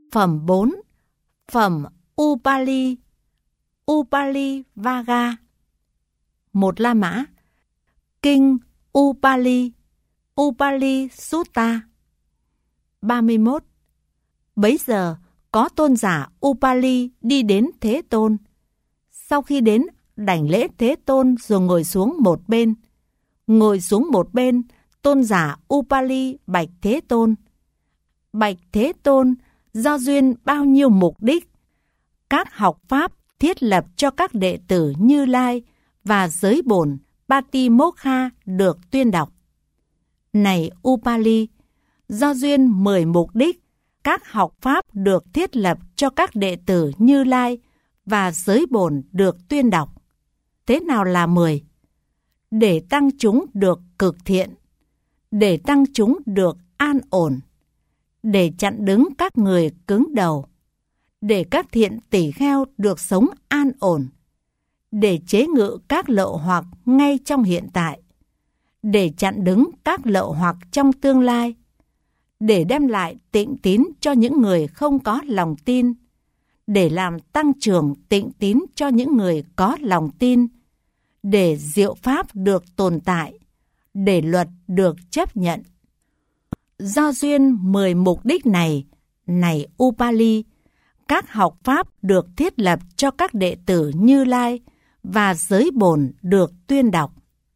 Phẩm 4. Phẩm Upali, Upali Vaga. Một La Mã. Kinh Upali, Upali Sutta. 31. Bấy giờ, có tôn giả Upali đi đến Thế Tôn. Sau khi đến, đảnh lễ Thế Tôn rồi ngồi xuống một bên. Ngồi xuống một bên, tôn giả Upali bạch Thế Tôn. Bạch Thế Tôn, do duyên bao nhiêu mục đích, các học pháp thiết lập cho các đệ tử Như Lai và giới bổn Patimokkha được tuyên đọc. Này Upali, do duyên 10 mục đích, các học pháp được thiết lập cho các đệ tử Như Lai và giới bổn được tuyên đọc. Thế nào là 10? Để tăng chúng được cực thiện, để tăng chúng được an ổn, để chặn đứng các người cứng đầu, để các thiện tỷ kheo được sống an ổn, để chế ngự các lậu hoặc ngay trong hiện tại, để chặn đứng các lậu hoặc trong tương lai, để đem lại tịnh tín cho những người không có lòng tin, để làm tăng trưởng tịnh tín cho những người có lòng tin, để diệu pháp được tồn tại, để luật được chấp nhận. Do duyên 10 mục đích này, này Upali, các học pháp được thiết lập cho các đệ tử Như Lai và giới bổn được tuyên đọc.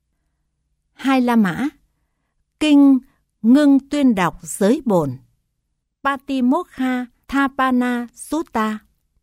Hai La Mã. Kinh ngưng tuyên đọc giới bổn, Patimokkha Thapana Sutta.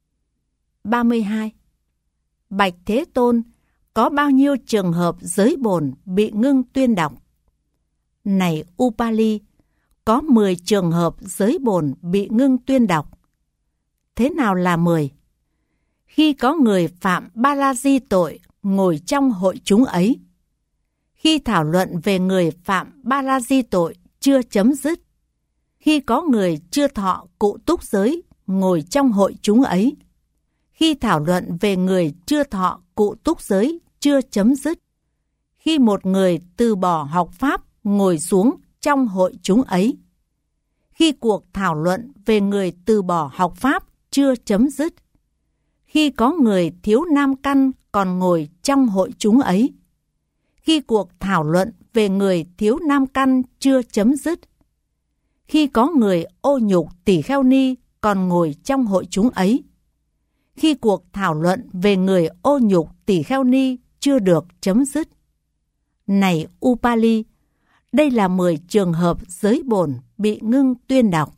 32. Bạch Thế Tôn, có bao nhiêu trường hợp giới bổn bị ngưng tuyên đọc? Này Upali, có 10 trường hợp giới bổn bị ngưng tuyên đọc. Thế nào là 10? Khi có người phạm ba la di tội ngồi trong hội chúng ấy. Khi thảo luận về người phạm ba la di tội chưa chấm dứt. Khi có người chưa thọ cụ túc giới ngồi trong hội chúng ấy. Khi thảo luận về người chưa thọ cụ túc giới chưa chấm dứt. Khi một người từ bỏ học pháp ngồi xuống trong hội chúng ấy. Khi cuộc thảo luận về người từ bỏ học pháp chưa chấm dứt. Khi có người thiếu nam căn còn ngồi trong hội chúng ấy. Khi cuộc thảo luận về người thiếu nam căn chưa chấm dứt. Khi có người ô nhục tỷ kheo ni còn ngồi trong hội chúng ấy. Khi cuộc thảo luận về người ô nhục tỷ kheo ni chưa được chấm dứt. Này Upali, đây là 10 trường hợp giới bổn bị ngưng tuyên đọc.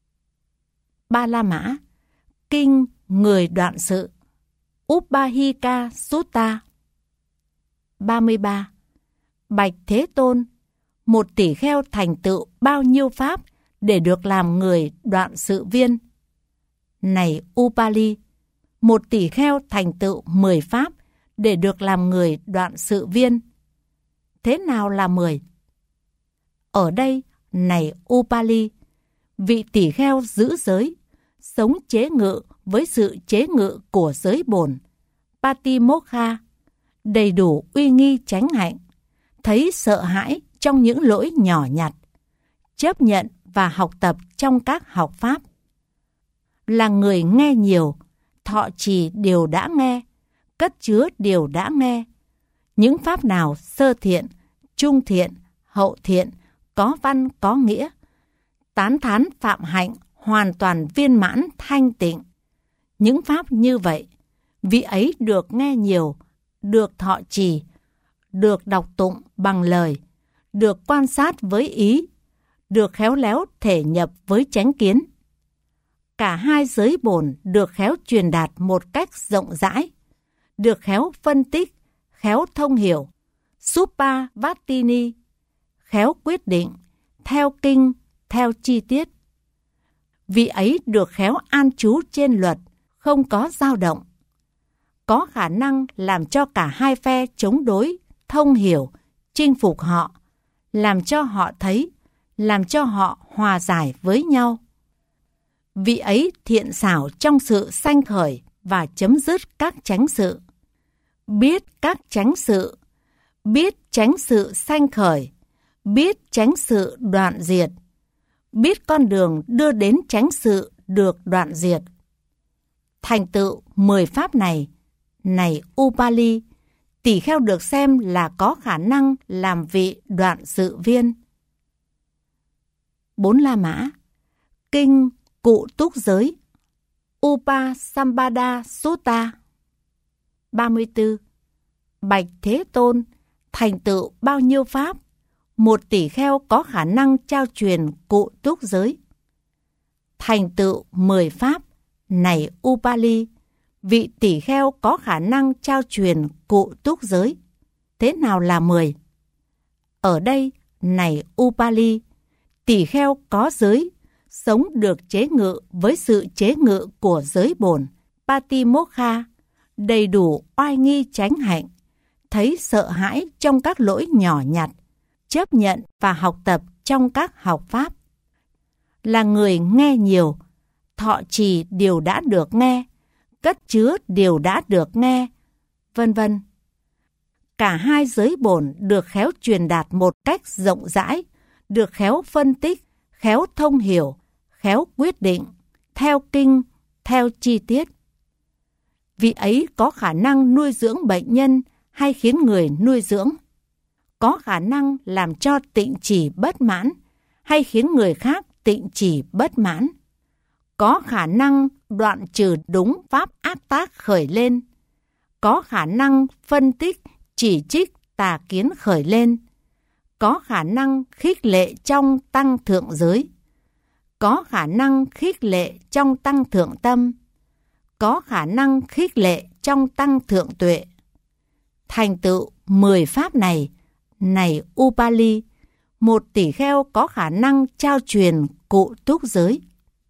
Ba La Mã. Kinh người đoạn sự, Upahika Sutta. 33. Bạch Thế Tôn, một tỷ kheo thành tựu bao nhiêu pháp để được làm người đoạn sự viên? Này Upali, một tỷ kheo thành tựu 10 pháp để được làm người đoạn sự viên. Thế nào là 10? Ở đây, này Upali, vị tỷ kheo giữ giới, sống chế ngự với sự chế ngự của giới bổn, Patimokkha, đầy đủ uy nghi chánh hạnh, thấy sợ hãi trong những lỗi nhỏ nhặt, chấp nhận và học tập trong các học pháp. Là người nghe nhiều, thọ trì điều đã nghe, cất chứa điều đã nghe. Những pháp nào sơ thiện, trung thiện, hậu thiện, có văn có nghĩa, tán thán phạm hạnh hoàn toàn viên mãn thanh tịnh. Những pháp như vậy, vị ấy được nghe nhiều, được thọ trì, được đọc tụng bằng lời, được quan sát với ý, được khéo léo thể nhập với chánh kiến. Cả hai giới bổn được khéo truyền đạt một cách rộng rãi, được khéo phân tích, khéo thông hiểu, Supavatini, khéo quyết định, theo kinh, theo chi tiết. Vị ấy được khéo an trú trên luật, không có dao động. Có khả năng làm cho cả hai phe chống đối, thông hiểu, chinh phục họ, làm cho họ thấy, làm cho họ hòa giải với nhau. Vị ấy thiện xảo trong sự sanh khởi và chấm dứt các chánh sự. Biết các chánh sự, biết chánh sự sanh khởi, biết chánh sự đoạn diệt, biết con đường đưa đến chánh sự được đoạn diệt. Thành tựu 10 pháp này, này Upali, tỳ kheo được xem là có khả năng làm vị đoạn sự viên. 4 La Mã. Kinh Cụ Túc Giới, Upasambhada Sutta. 34. Bạch Thế Tôn, thành tựu bao nhiêu pháp, một tỷ kheo có khả năng trao truyền Cụ Túc Giới? Thành tựu 10 pháp, này Upali, vị tỷ kheo có khả năng trao truyền Cụ Túc Giới. Thế nào là 10? Ở đây, này Upali, tỷ kheo có giới, sống được chế ngự với sự chế ngự của giới bổn, Patimokkha, đầy đủ oai nghi chánh hạnh, thấy sợ hãi trong các lỗi nhỏ nhặt, chấp nhận và học tập trong các học pháp. Là người nghe nhiều, thọ trì điều đã được nghe, cất chứa điều đã được nghe, vân vân. Cả hai giới bổn được khéo truyền đạt một cách rộng rãi, được khéo phân tích, khéo thông hiểu, khéo quyết định, theo kinh, theo chi tiết. Vị ấy có khả năng nuôi dưỡng bệnh nhân hay khiến người nuôi dưỡng, có khả năng làm cho tịnh chỉ bất mãn hay khiến người khác tịnh chỉ bất mãn, có khả năng đoạn trừ đúng pháp ác tác khởi lên, có khả năng phân tích, chỉ trích tà kiến khởi lên, có khả năng khích lệ trong tăng thượng giới, có khả năng khích lệ trong tăng thượng tâm, có khả năng khích lệ trong tăng thượng tuệ. Thành tựu 10 pháp này, này Upali, một tỷ kheo có khả năng trao truyền Cụ Túc Giới.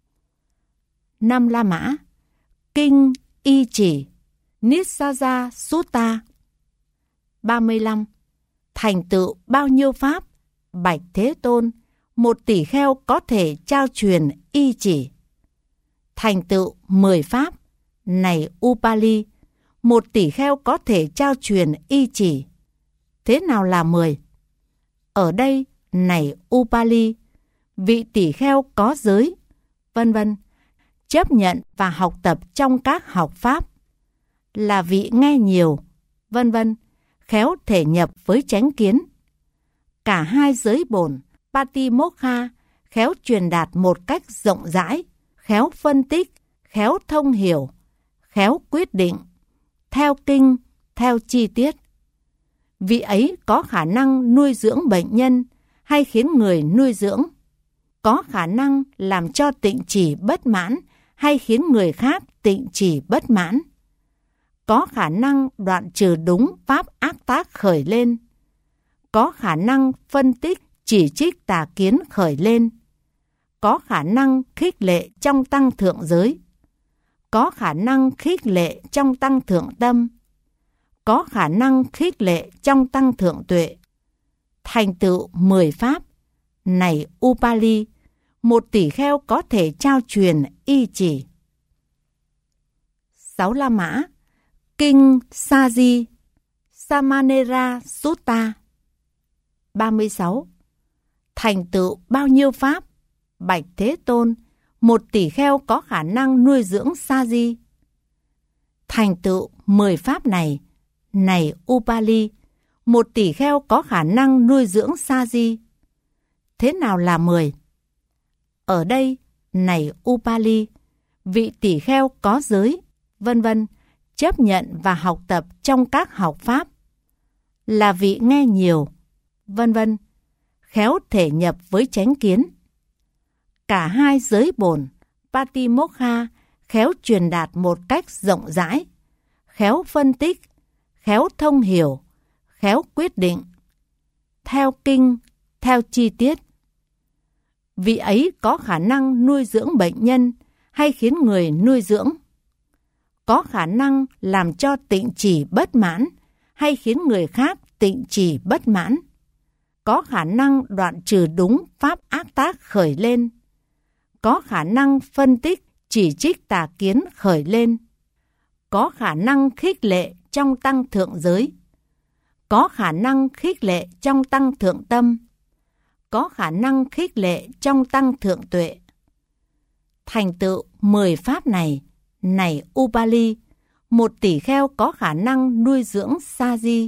5 La Mã. Kinh Y Chỉ, Nissaja Sutta. 35. Thành tựu bao nhiêu pháp, bạch Thế Tôn, một tỷ kheo có thể trao truyền y chỉ? Thành tựu 10 pháp, này Upali, một tỷ kheo có thể trao truyền y chỉ. Thế nào là 10? Ở đây, này Upali, vị tỷ kheo có giới, vân vân, chấp nhận và học tập trong các học pháp, là vị nghe nhiều, vân vân, khéo thể nhập với chánh kiến. Cả hai giới bổn, Patimokkha, khéo truyền đạt một cách rộng rãi, khéo phân tích, khéo thông hiểu, khéo quyết định, theo kinh, theo chi tiết. Vị ấy có khả năng nuôi dưỡng bệnh nhân hay khiến người nuôi dưỡng, có khả năng làm cho tịnh chỉ bất mãn hay khiến người khác tịnh chỉ bất mãn, có khả năng đoạn trừ đúng pháp ác tác khởi lên, có khả năng phân tích, chỉ trích tà kiến khởi lên, có khả năng khích lệ trong tăng thượng giới, có khả năng khích lệ trong tăng thượng tâm, có khả năng khích lệ trong tăng thượng tuệ. Thành tựu 10 pháp, này Upali, một tỷ kheo có thể trao truyền y chỉ. 6 La Mã. Kinh Sa-di, Samanera Sutta. 36. Thành tựu bao nhiêu pháp, bạch Thế Tôn, một tỷ kheo có khả năng nuôi dưỡng Sa-di? Thành tựu 10 pháp này, này Upali, một tỷ kheo có khả năng nuôi dưỡng Sa-di. Thế nào là 10? Ở đây, này Upali, vị tỷ kheo có giới, vân vân, chấp nhận và học tập trong các học pháp, là vị nghe nhiều, vân vân, khéo thể nhập với chánh kiến. Cả hai giới bổn, Patimokkha, khéo truyền đạt một cách rộng rãi, khéo phân tích, khéo thông hiểu, khéo quyết định, theo kinh, theo chi tiết. Vị ấy có khả năng nuôi dưỡng bệnh nhân hay khiến người nuôi dưỡng, có khả năng làm cho tịnh chỉ bất mãn hay khiến người khác tịnh chỉ bất mãn, có khả năng đoạn trừ đúng pháp ác tác khởi lên, có khả năng phân tích, chỉ trích tà kiến khởi lên, có khả năng khích lệ trong tăng thượng giới, có khả năng khích lệ trong tăng thượng tâm, có khả năng khích lệ trong tăng thượng tuệ. thành tựu 10 pháp này, này Upali, một tỷ kheo có khả năng nuôi dưỡng Sa-di.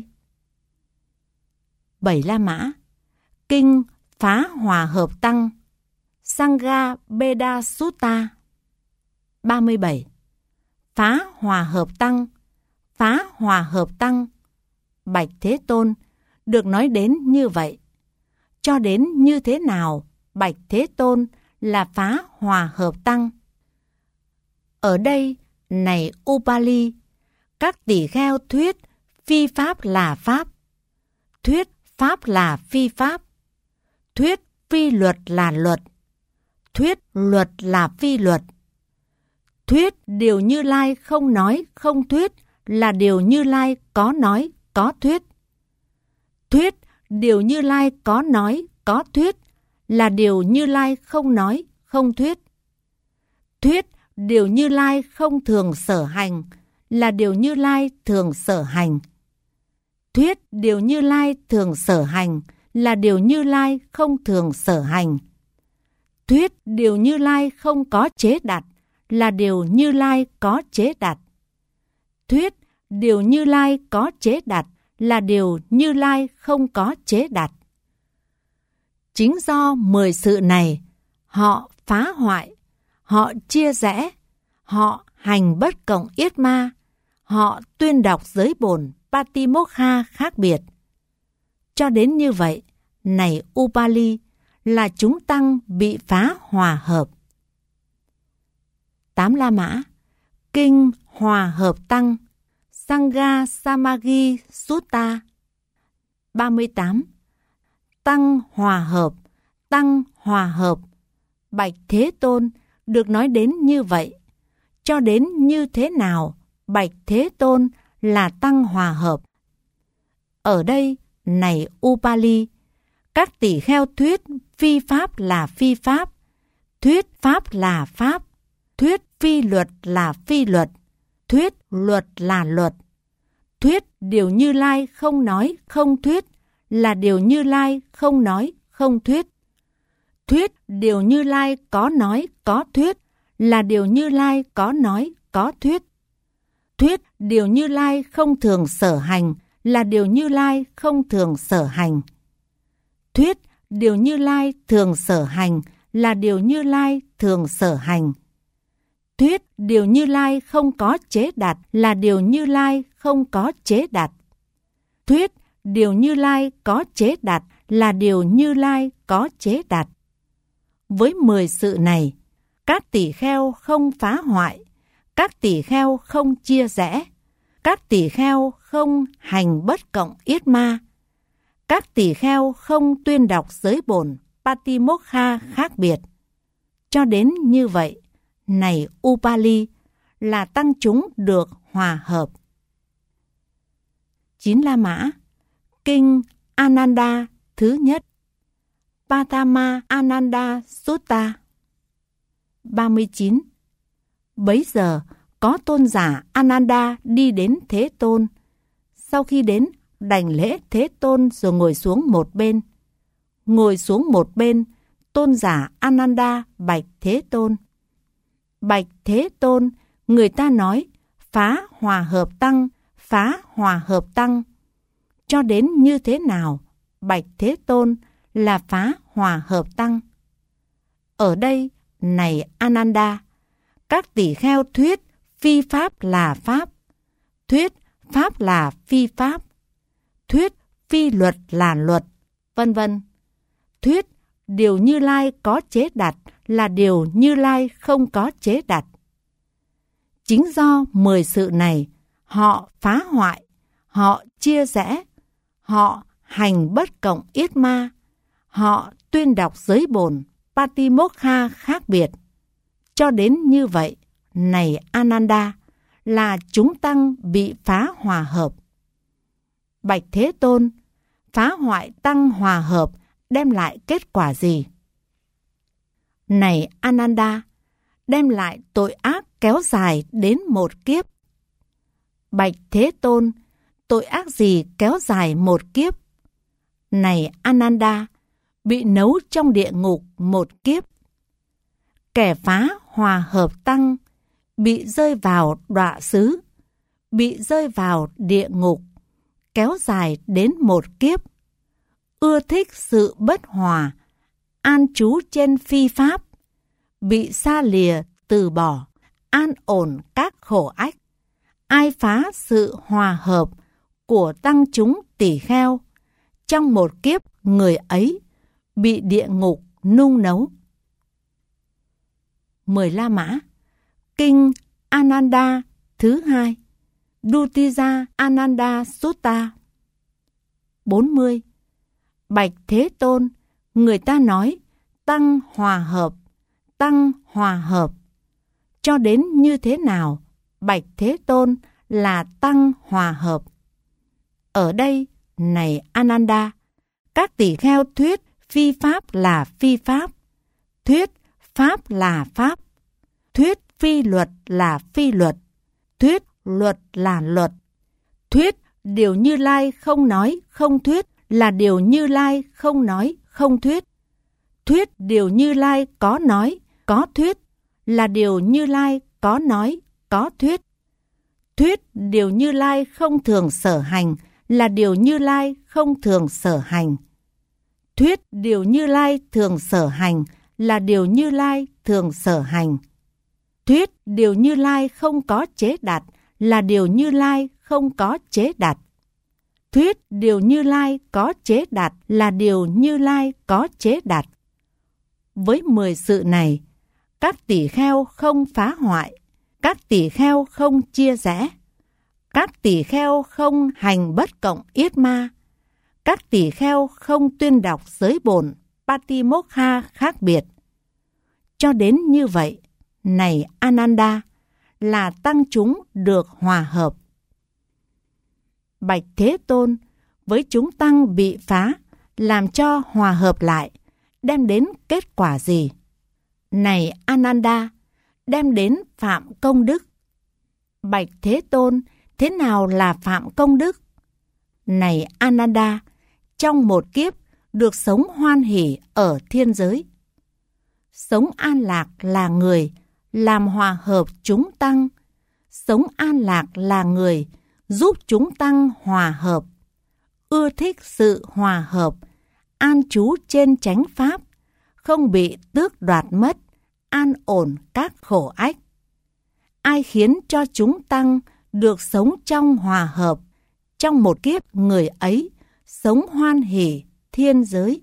7 La Mã. Kinh Phá Hòa Hợp Tăng, Sangha Beda Sutta. 37. Phá Hòa Hợp Tăng, Phá Hòa Hợp Tăng. Bạch Thế Tôn, được nói đến như vậy. Cho đến như thế nào, Bạch Thế Tôn, là Phá Hòa Hợp Tăng? Ở đây, này Upali, các tỷ kheo thuyết phi pháp là pháp, thuyết pháp là phi pháp, thuyết phi luật là luật, thuyết luật là phi luật, thuyết điều Như Lai không nói không thuyết là điều Như Lai có nói có thuyết, thuyết điều Như Lai có nói có thuyết là điều Như Lai không nói không thuyết, thuyết điều Như Lai không thường sở hành là điều Như Lai thường sở hành, thuyết điều Như Lai thường sở hành là điều Như Lai không thường sở hành, thuyết điều Như Lai không có chế đặt là điều Như Lai có chế đặt, thuyết điều Như Lai có chế đặt là điều Như Lai không có chế đặt. Chính do 10 sự này, họ phá hoại, họ chia rẽ, họ hành bất cộng yết ma, họ tuyên đọc giới bổn Patimokkha khác biệt. Cho đến như vậy, này Upali, là chúng tăng bị phá hòa hợp. 8 La Mã. Kinh Hòa Hợp Tăng, Sangha Samaggi Sutta. 38. Tăng hòa hợp, tăng hòa hợp. Bạch Thế Tôn, được nói đến như vậy. Cho đến như thế nào, Bạch Thế Tôn, là tăng hòa hợp? Ở đây, này Upali, các tỷ kheo thuyết phi pháp là phi pháp, thuyết pháp là pháp, thuyết phi luật là phi luật, thuyết luật là luật, thuyết điều Như Lai không nói không thuyết là điều Như Lai không nói không thuyết, thuyết điều Như Lai có nói có thuyết là điều Như Lai có nói có thuyết, thuyết điều Như Lai không thường sở hành là điều Như Lai không thường sở hành, thuyết điều Như Lai thường sở hành là điều Như Lai thường sở hành, thuyết điều Như Lai không có chế đặt là điều Như Lai không có chế đặt, thuyết điều Như Lai có chế đặt là điều Như Lai có chế đặt. Với 10 sự này, các tỷ kheo không phá hoại, các tỷ kheo không chia rẽ, các tỷ kheo không hành bất cộng yết ma, các tỷ kheo không tuyên đọc giới bổn Patimokkha khác biệt. Cho đến như vậy, này Upali, là tăng chúng được hòa hợp. 9 La Mã. Kinh Ananda thứ nhất, Patama Ananda Sutta. 39. Bấy giờ, có tôn giả Ananda đi đến Thế Tôn. Sau khi đến, đảnh lễ Thế Tôn rồi ngồi xuống một bên. Ngồi xuống một bên, tôn giả Ananda bạch Thế Tôn. Bạch Thế Tôn, người ta nói, phá hòa hợp tăng, phá hòa hợp tăng. Cho đến như thế nào, bạch Thế Tôn, là phá hòa hợp tăng? Ở đây, này Ananda, các tỷ kheo thuyết phi pháp là pháp, thuyết pháp là phi pháp, thuyết phi luật là luật, vân vân. Thuyết điều Như Lai có chế đặt là điều Như Lai không có chế đặt. Chính do 10 sự này, họ phá hoại, họ chia rẽ, họ hành bất cộng yết ma, họ tuyên đọc giới bổn Patimokkha khác biệt. Cho đến như vậy, này Ananda, là chúng tăng bị phá hòa hợp. Bạch Thế Tôn, phá hoại tăng hòa hợp đem lại kết quả gì? Này Ananda, đem lại tội ác kéo dài đến một kiếp. Bạch Thế Tôn, tội ác gì kéo dài một kiếp? Này Ananda, bị nấu trong địa ngục một kiếp. Kẻ phá hòa hợp tăng, bị rơi vào đọa xứ, bị rơi vào địa ngục, kéo dài đến một kiếp, ưa thích sự bất hòa, an trú trên phi pháp, bị xa lìa từ bỏ, an ổn các khổ ách. Ai phá sự hòa hợp của tăng chúng tỳ kheo, trong một kiếp người ấy bị địa ngục nung nấu. 10 La Mã. Kinh Ananda thứ 2, Dutija Ananda Sutta. 40. Bạch Thế Tôn, người ta nói tăng hòa hợp, tăng hòa hợp. Cho đến như thế nào, Bạch Thế Tôn, là tăng hòa hợp? Ở đây, này Ananda, các tỳ kheo thuyết phi pháp là phi pháp, thuyết pháp là pháp, thuyết phi luật là phi luật, thuyết luật là luật, thuyết điều Như Lai không nói không thuyết là điều Như Lai không nói không thuyết, thuyết điều Như Lai có nói có thuyết là điều Như Lai có nói có thuyết, thuyết điều Như Lai không thường sở hành là điều Như Lai không thường sở hành, thuyết điều Như Lai thường sở hành là điều Như Lai thường sở hành, thuyết điều Như Lai không có chế đặt là điều Như Lai không có chế đặt, thuyết điều Như Lai có chế đặt là điều Như Lai có chế đặt. Với 10 sự này, các tỳ kheo không phá hoại, các tỳ kheo không chia rẽ, các tỳ kheo không hành bất cộng yết ma, các tỳ kheo không tuyên đọc giới bổn Patimokkha khác biệt. Cho đến như vậy, này Ananda, là tăng chúng được hòa hợp. Bạch Thế Tôn, với chúng tăng bị phá, làm cho hòa hợp lại, đem đến kết quả gì? Này Ananda, đem đến phạm công đức. Bạch Thế Tôn, thế nào là phạm công đức? Này Ananda, trong một kiếp được sống hoan hỷ ở thiên giới. Sống an lạc là người làm hòa hợp chúng tăng. Sống an lạc là người giúp chúng tăng hòa hợp. Ưa thích sự hòa hợp, an trú trên chánh pháp, không bị tước đoạt mất, an ổn các khổ ách. Ai khiến cho chúng tăng được sống trong hòa hợp, trong một kiếp người ấy sống hoan hỷ thiên giới.